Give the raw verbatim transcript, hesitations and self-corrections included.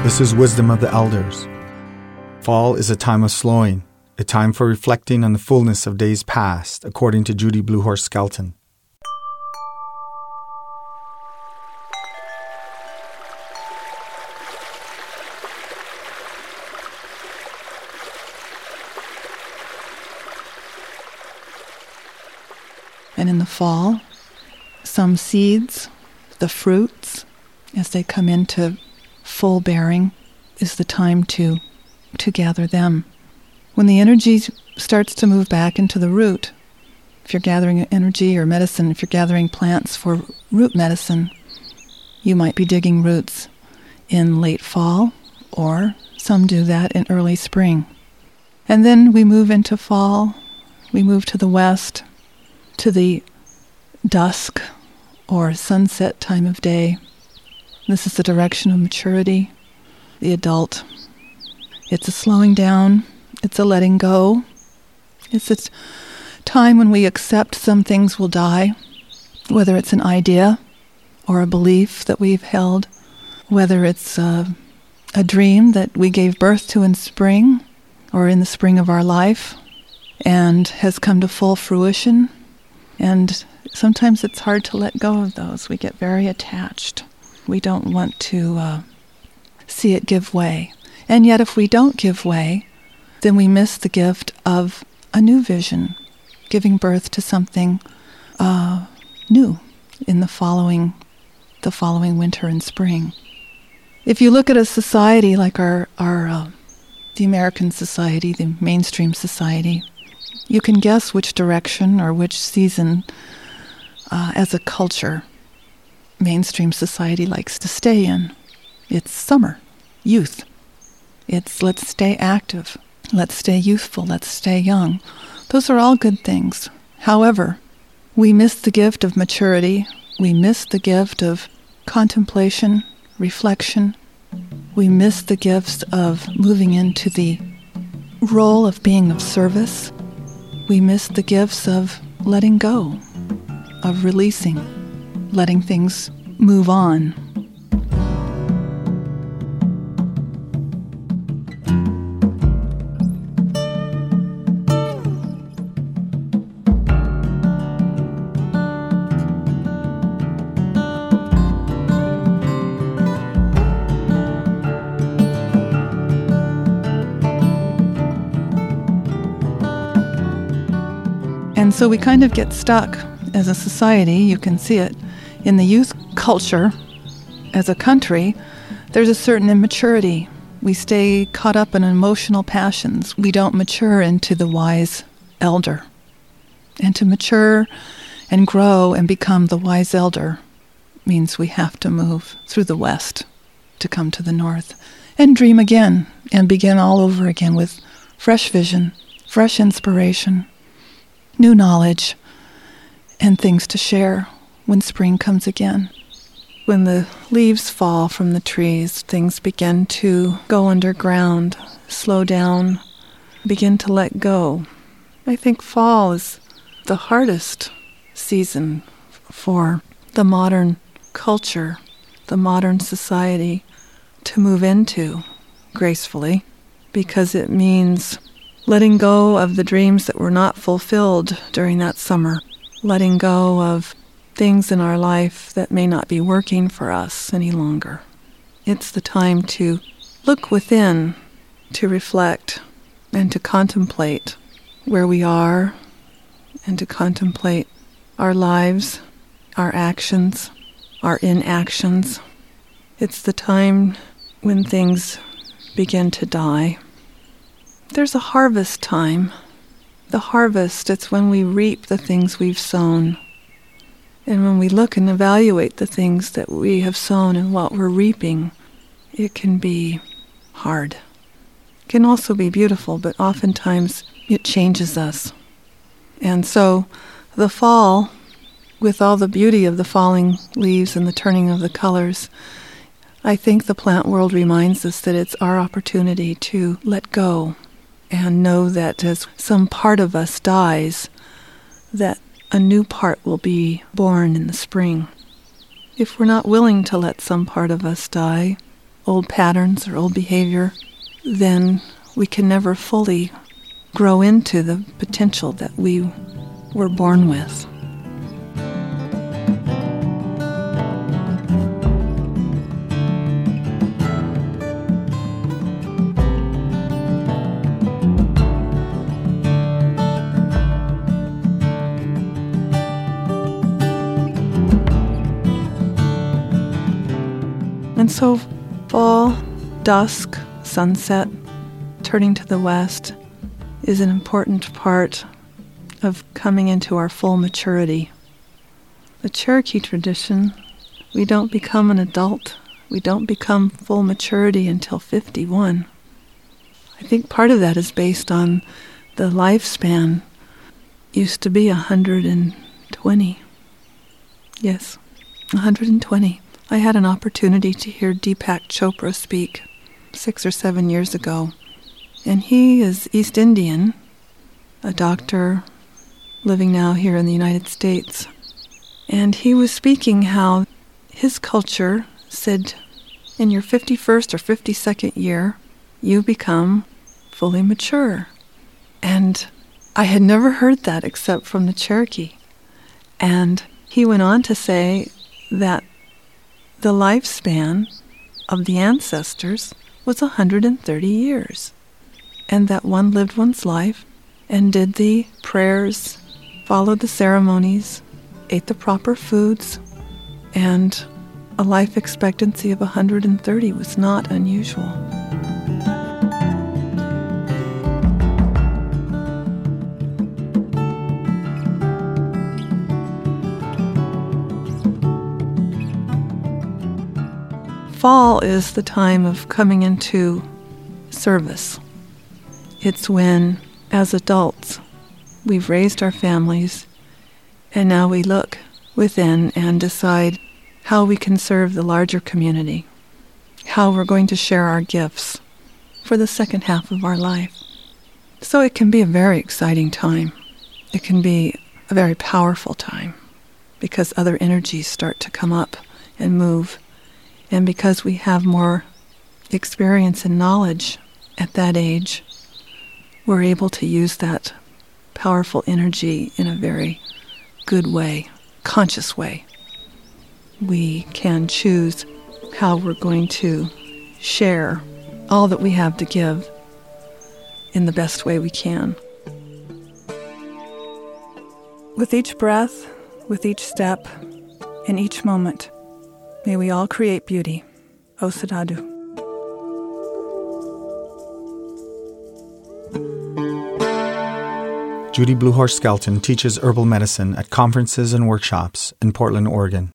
This is Wisdom of the Elders. Fall is a time of slowing, a time for reflecting on the fullness of days past, according to Judy Bluehorse Skelton. And in the fall, some seeds, the fruits, as they come into full bearing, is the time to to gather them. When the energy starts to move back into the root, if you're gathering energy or medicine, if you're gathering plants for root medicine, you might be digging roots in late fall, or some do that in early spring. And then we move into fall, we move to the west, to the dusk or sunset time of day. This is the direction of maturity, the adult. It's a slowing down, it's a letting go. It's a time when we accept some things will die, whether it's an idea or a belief that we've held, whether it's a, a dream that we gave birth to in spring or in the spring of our life and has come to full fruition. And sometimes it's hard to let go of those. We get very attached. We don't want to uh, see it give way. And yet if we don't give way, then we miss the gift of a new vision, giving birth to something uh, new in the following, the following winter and spring. If you look at a society like our, our uh, the American society, the mainstream society, you can guess which direction or which season uh, as a culture mainstream society likes to stay in. It's summer, youth. It's let's stay active, let's stay youthful, let's stay young. Those are all good things. However, we miss the gift of maturity. We miss the gift of contemplation, reflection. We miss the gifts of moving into the role of being of service. We miss the gifts of letting go, of releasing, letting things move on. And so we kind of get stuck as a society. You can see it in the youth culture. As a country, there's a certain immaturity. We stay caught up in emotional passions. We don't mature into the wise elder. And to mature and grow and become the wise elder means we have to move through the west to come to the north and dream again and begin all over again with fresh vision, fresh inspiration, new knowledge, and things to share when spring comes again. When the leaves fall from the trees, things begin to go underground, slow down, begin to let go. I think fall is the hardest season for the modern culture, the modern society to move into gracefully, because it means letting go of the dreams that were not fulfilled during that summer, letting go of things in our life that may not be working for us any longer. It's the time to look within, to reflect, and to contemplate where we are, and to contemplate our lives, our actions, our inactions. It's the time when things begin to die. There's a harvest time. The harvest, it's when we reap the things we've sown. And when we look and evaluate the things that we have sown and what we're reaping, it can be hard. It can also be beautiful, but oftentimes it changes us. And so the fall, with all the beauty of the falling leaves and the turning of the colors, I think the plant world reminds us that it's our opportunity to let go and know that as some part of us dies, that a new part will be born in the spring. If we're not willing to let some part of us die, old patterns or old behavior, then we can never fully grow into the potential that we were born with. And so fall, dusk, sunset, turning to the west is an important part of coming into our full maturity. The Cherokee tradition, we don't become an adult, we don't become full maturity until fifty-one. I think part of that is based on the lifespan used to be one hundred twenty. Yes, one hundred twenty. I had an opportunity to hear Deepak Chopra speak six or seven years ago. And he is East Indian, a doctor living now here in the United States. And he was speaking how his culture said in your fifty-first or fifty-second year, you become fully mature. And I had never heard that except from the Cherokee. And he went on to say that the lifespan of the ancestors was one hundred thirty years, and that one lived one's life and did the prayers, followed the ceremonies, ate the proper foods, and a life expectancy of one hundred thirty was not unusual. Fall is the time of coming into service. It's when, as adults, we've raised our families, and now we look within and decide how we can serve the larger community, how we're going to share our gifts for the second half of our life. So it can be a very exciting time. It can be a very powerful time because other energies start to come up and move. And because we have more experience and knowledge at that age, we're able to use that powerful energy in a very good way, conscious way. We can choose how we're going to share all that we have to give in the best way we can. With each breath, with each step, in each moment, may we all create beauty. O Sadhu. Judy Bluehorse Skelton teaches herbal medicine at conferences and workshops in Portland, Oregon.